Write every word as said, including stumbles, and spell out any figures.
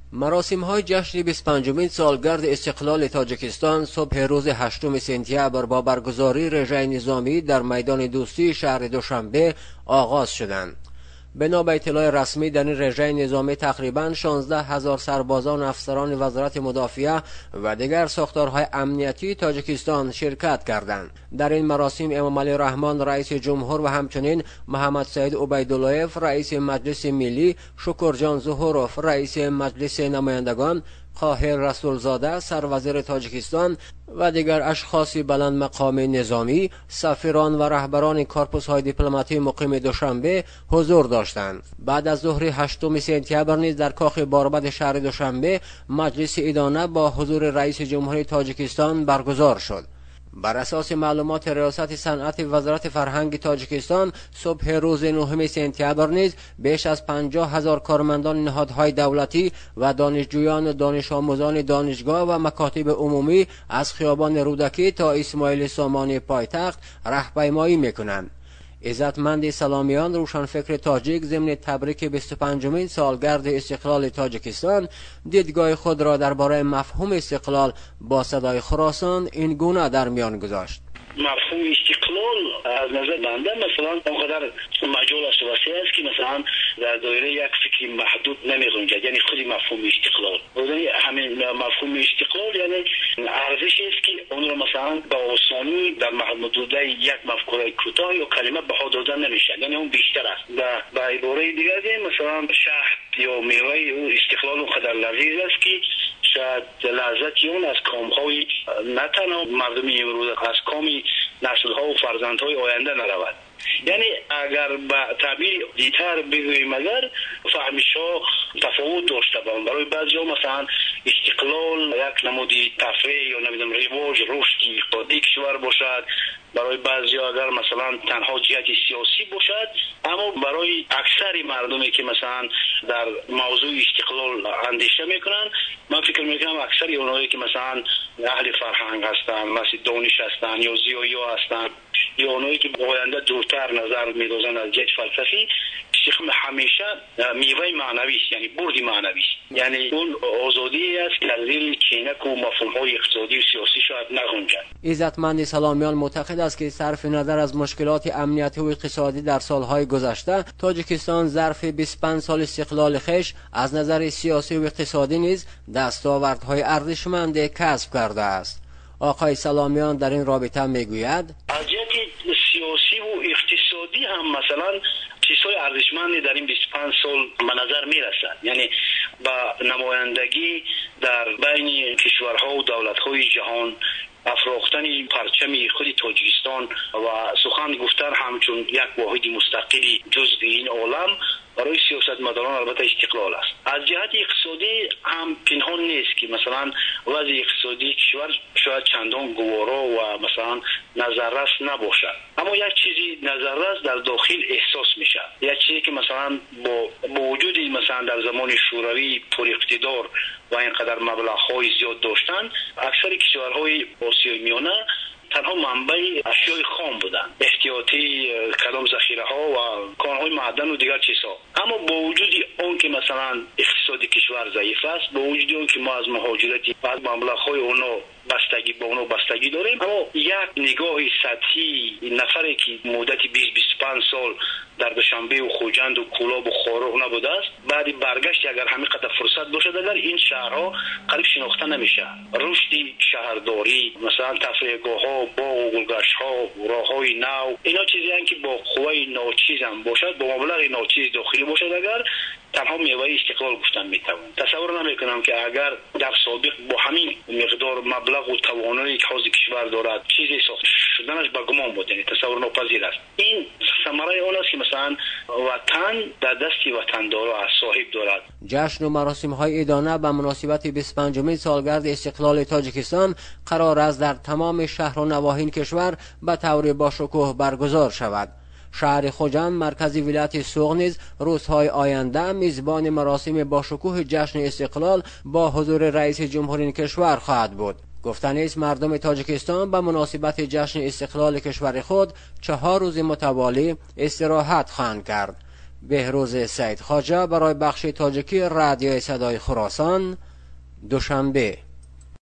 مراسم‌های جشن بیست و پنجمین سالگرد استقلال تاجیکستان صبح روز هشتم سپتامبر با برگزاری رژه نظامی در میدان دوستی شهر دوشنبه آغاز شدند. بنا به اطلاع رسمی در این رژه نظامی تقریباً شانزده هزار سربازان و افسران وزارت مدافعه و دیگر ساختارهای امنیتی تاجیکستان شرکت کردند. در این مراسم امام علی رحمان رئیس جمهور و همچنین محمد سعید عبیداللهیف رئیس مجلس ملی، شکرجان ظهوروف رئیس مجلس نمایندگان، قاهر رسولزاده سروزیر تاجیکستان و دیگر اشخاص بلند مقام نظامی، سفیران و رهبران کارپوس های دیپلماتی مقیم دوشنبه حضور داشتند. بعد از ظهر هشتم سپتامبر نیز در کاخ باربد شهر دوشنبه مجلس ادانه با حضور رئیس جمهوری تاجیکستان برگزار شد. بر اساس معلومات ریاست صنعت وزارت فرهنگ تاجیکستان صبح روز نهم سپتامبر نیز بیش از پنجاه هزار کارمندان نهادهای دولتی و دانشجویان و دانش آموزان دانشگاه و مکاتب عمومی از خیابان رودکی تا اسماعیل سامانی پایتخت راهپیمایی میکنند. عزتمند سلامیان روشنفکر تاجیک ضمن تبریک بیست و پنجمین سالگرد استقلال تاجیکستان دیدگاه خود را درباره مفهوم استقلال با صدای خراسان این گونه در میان گذاشت. مفهوم استقلال از نظر بنده مثلا اونقدر مجال است و وسیع است که مثلا در دایره یک فکری محدود نمی‌گنجد. یعنی خود مفهوم استقلال یعنی همین مفهوم استقلال یعنی ارزشی است که اون رو مثلا با آسانی در محدوده یک مفکوره کوتاه یا کلمه بها داده نمیشه. یعنی اون بیشتر است. به عباره دیگر مثلا شهد یا میوه او استقلال اونقدر لذیذ است که شاید لذت اون از کامهای نه تنها مردم امروز از کام نسل‌ها و فرزندهای آینده نرود. یعنی اگر به تعبیر دیتر بگوییم اگر فهمش‌ها تفاوت داشته باشند، برای بعضی‌ها مثلا استقلال یک نمودی تفریح یا نمیدونم رواج رشد اقتصادی کشور باشد، برای بعضی‌ها اگر مثلا تنها جهت سیاسی باشد، اما برای اکثر مردمی که مثلا در موضوع استقلال اندیشه میکنن من فکر میکنم اکثر اونایی که مثلا اهل فرهنگ هستند، مثل دانش هستند یا زیایی هستند یا اونایی که به آینده دورتر نظر می‌دازند از جهت فلسفی، همیشه میوه معنوی است، یعنی بردی معنوی است. یعنی اون آزادی است که از زیر چینک و مفهوم‌های اقتصادی و سیاسی شاید نگنجد. عزتمند سلامیان معتقد است که صرف نظر از مشکلات امنیتی و اقتصادی در سالهای گذشته تاجیکستان ظرف بیست و پنج سال استقلال خویش از نظر سیاسی و اقتصادی نیز دستاوردهای ارزشمند کسب کرده است. آقای سلامیان در این رابطه میگوید از جهت سیاسی و اقتصادی هم مثلا چیزهای ارزشمندی در این بیست و پنج سال به نظر میرسد. یعنی با نمایندگی در بین کشورها و دولت‌های جهان، افراختن پرچم خود تاجیکستان و سخن گفتن همچون یک واحد مستقلی جزء این عالم برای سیاستمداران البته استقلال است. از جهت اقتصادی هم پنهان نیست که مثلا وضع اقتصادی کشور شاید چندان گوارا و مثلا نظررس نباشد، اما یک چیزی نظررس در داخل احساس میشه. یک چیزی که مثلا با با وجود مثلا در زمان شوروی پر اقتدار و اینقدر مبلغ‌های زیاد داشتن، اکثر کشورهای آسیای میانه تنها منبع اشیای خام بودن، احتیاطی کدام ذخیره ها و کانهای معدن و دیگر چیزها. اما با وجود اون که مثلا اقتصاد کشور ضعیف است، با وجود اون که ما از مهاجرتی و از مبلغ های اونا بستگی با اونا بستگی داریم، اما یک نگاه سطحی نفری که مدت بیست بیست و پنج سال در دوشنبه و خوجند و کولاب و خاروغ نبوده است، بعد برگشت اگر همین قدر فرصت باشد اگر این شهرها قریب شناخته نمیشه. رشد شهرداری، مثلا تفریحگاه‌ها، باغ و گلگشت‌ها، راه‌های نو، اینا چیزی هستند که با قوه ناچیز هم باشد، با مبلغ ناچیز داخلی باشد، اگر تنها میوه استقلال گفتن میتوان. تصور نمیکنم که اگر در سابق با همین مقدار مبلغ و توانایی که حاضر کشور دارد چیزی ساخته شدنش به گمان بود، یعنی تصور ناپذیر است. این ثمره اون است که مثلا وطن در دست وطندارا از صاحب دارد. جشن و مراسم های ادانه به مناسبت بیست و پنجمین سالگرد استقلال تاجیکستان قرار است در تمام شهر و نواحی کشور به طور باشکوه برگزار شود. شهر خوجند مرکزی ولایت سوغ نیز روزهای آینده میزبان مراسم باشکوه جشن استقلال با حضور رئیس جمهور این کشور خواهد بود. گفتن است مردم تاجیکستان به مناسبت جشن استقلال کشور خود چهار روز متوالی استراحت خواهند کرد. بهروز سید خواجه برای بخش تاجیکی رادیو صدای خراسان، دوشنبه.